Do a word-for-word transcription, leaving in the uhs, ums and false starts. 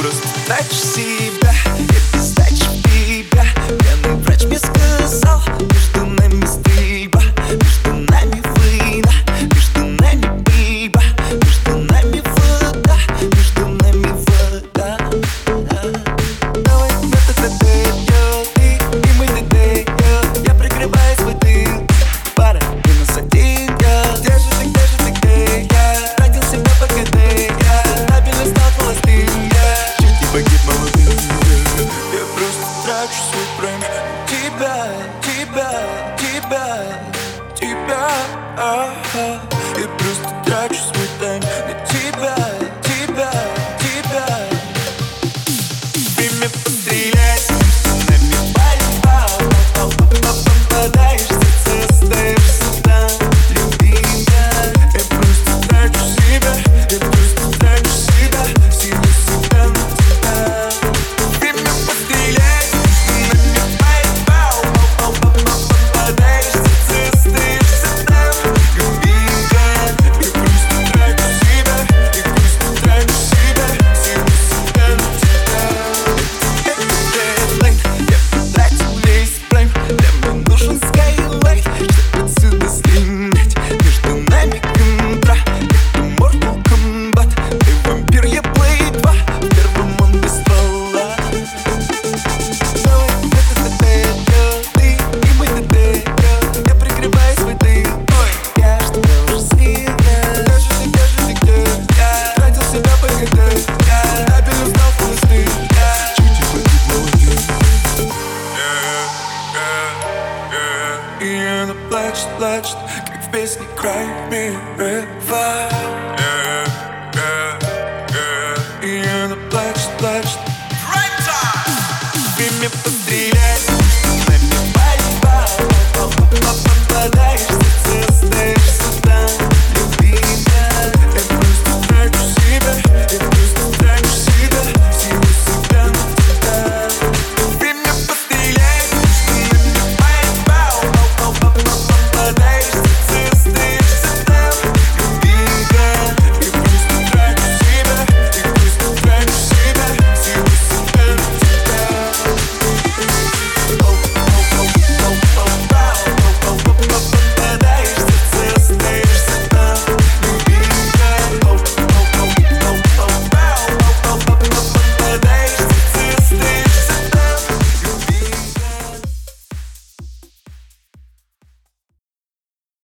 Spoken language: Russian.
просто трачу себя, я без сдачи тебя. Пьяный врач мне сказал, между нами стрельба, между нами война, между нами бейба, между нами вода, между нами вода. Давай мы ТТТ, ты и мы ТТ, я прикрываю свой тыл. Пара, минус один, я где же ты, где же ты, где я? Тратил себя по КД, я стабильно стал холостым, я чуть не погиб молодым. Я просто трачу свой прайм. Тебя, тебя, тебя, тебя, ага. Я просто трачу свой тайм на тебя, тебя, тебя. Время пострелять, нами борьба. Попадаешь в сердце, остаешься там, любимая. Я просто трачу себя, я просто трачу себя, силу себя на тебя. Время пострелять, нами борьба. Попадаешь в сердце, остаешься там, любимая. Я просто трачу себя, я просто трачу себя, силу себя на тебя. Дедлайн, я потратил весь прайм, для мне нужен скайлайт, чтоб отсюда слинять. Между нами контра, это Mortal Kombat. Ты вампир, я Play два, в первом он без ствола. Давай мы ТТТ, ты и мы ТТ, я прикрываю свой тыл. Ой, я ж тебя уже слил, где же ты, где же ты, где я? Тратил себя по КД, я стабильно стал холостым, я чуть не погиб молодым. И она плачет, плачет, как в песне Cry Me River. И она плачет, плачет. Время